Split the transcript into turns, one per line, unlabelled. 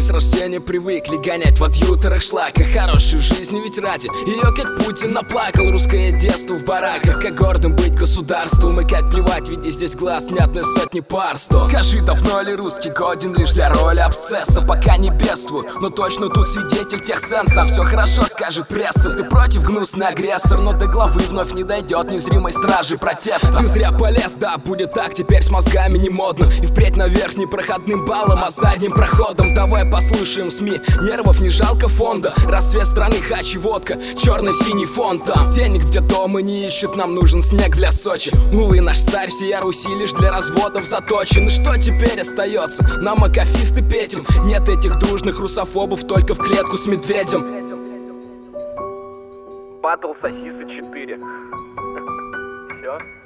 с рождения привыкли гонять в адъюторах шлака. Хорошей жизни ведь ради ее, как Путин наплакал. Русское детство в бараках, как гордым быть государством. И как плевать, ведь здесь глаз нет на сотни пар. Сто. Скажи, давно ли русский годен лишь для роли абсцесса? Пока не бедствую, но точно тут свидетель техсенса. Все хорошо, скажет пресса, ты против, гнусный агрессор. Но до главы вновь не дойдет незримой стражи протеста. Ты зря полез, да, будет так, теперь с мозгами не модно. И впредь наверх не проходным баллом, а задним проходом. Давай послушаем СМИ, нервов не жалко фонда. Рассвет страны, хач и водка, черно-синий фон там. Денег в детдомы не ищут, нам нужен снег для Сочи. Увы, наш царь всея Руси лишь для разводов заточен. И что теперь остается? Нам акафисты петем. Нет этих дружных русофобов, только в клетку с медведем.
Батл сосисы 4. Все.